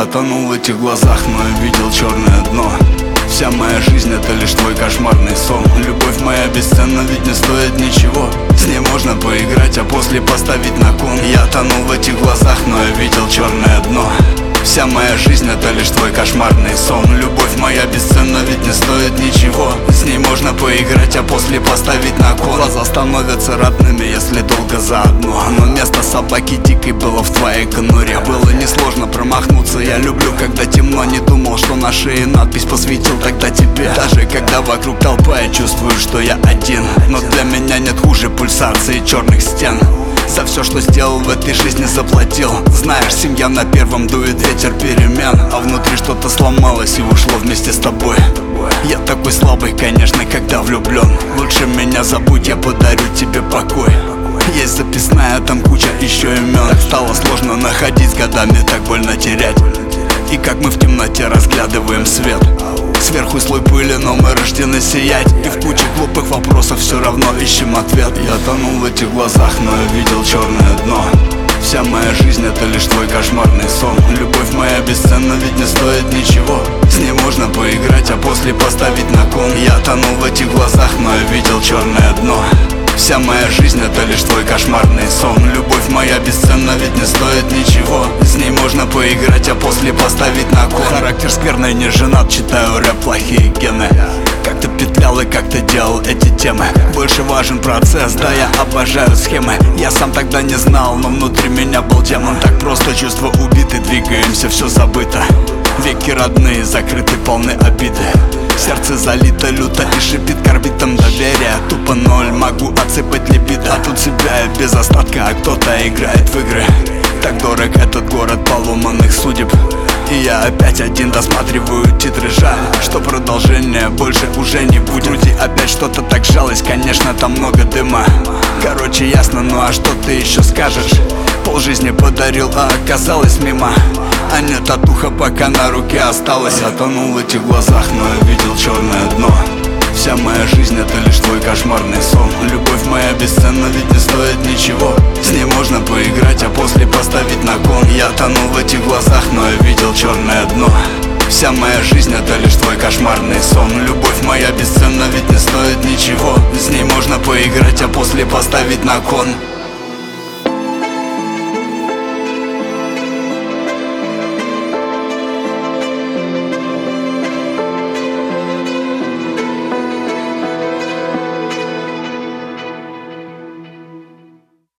Я тонул в этих глазах, но я видел черное дно. Вся моя жизнь это лишь твой кошмарный сон. Любовь моя бесценна, ведь не стоит ничего. С ней можно поиграть, а после поставить на кон. Я тонул в этих глазах, но я видел черное дно. Вся моя жизнь это лишь твой кошмарный сон. Любовь моя бесценна, ведь не стоит ничего. С ней можно поиграть, а после поставить на кон. Глаза становятся родными, если долго заодно. Но место собаки дикой было в твоей конуре. Было несложно промахнуться, я люблю, когда темно. Не думал, что на шее надпись посвятил тогда тебе. Даже когда вокруг толпа, я чувствую, что я один. Но для меня нет хуже пульсации черных стен. За все, что сделал в этой жизни, заплатил. Знаешь, семья на первом, дует ветер перемен. А внутри что-то сломалось и ушло вместе с тобой. Я такой слабый, конечно, когда влюблен. Лучше меня забудь, я подарю тебе покой. Есть записная, там куча еще имен. Так стало сложно находить, с годами так больно терять. И как мы в темноте разглядываем свет. Сверху слой пыли, но мы рождены сиять. И в куче глупых вопросов все равно ищем ответ. Я тонул в этих глазах, но я видел черное дно. Вся моя жизнь это лишь твой кошмарный сон. Любовь моя бесценна, ведь не стоит ничего. С ней можно поиграть, а после поставить на кон. Я тонул в этих глазах, но я видел черное дно. Вся моя жизнь это лишь твой кошмарный сон. Любовь моя бесценна, ведь не стоит ничего. С ней можно поиграть, а после поставить на кон. Характер скверный, не женат, читаю рэп, плохие гены. Как-то петлял и как-то делал эти темы. Больше важен процесс, да, я обожаю схемы. Я сам тогда не знал, но внутри меня был демон. Так просто чувства убиты, двигаемся, все забыто. Веки родные, закрыты, полны обиды. Сердце залито люто и шипит карбитом доверия. Тупо ноль, могу отсыпать либидо. А тут себя я без остатка, а кто-то играет в игры. Так дорог этот город поломанных судеб. И я опять один досматриваю титры. Жаль, что продолжения больше уже не будет. В груди опять что-то так жалось, конечно, там много дыма. Короче, ясно, ну а что ты еще скажешь? Полжизни подарил, а оказалось мимо. А нет, татуха пока на руке осталась. Я тонул в этих глазах, но я видел черное дно. Вся моя жизнь это лишь твой кошмарный сон. Любовь моя бесценна, ведь не стоит ничего. С ней можно поиграть, а после поставить на кон. Я тонул в этих глазах, но я видел черное дно. Вся моя жизнь это лишь твой кошмарный сон. Любовь моя бесценна, ведь не стоит ничего. С ней можно поиграть, а после поставить на кон.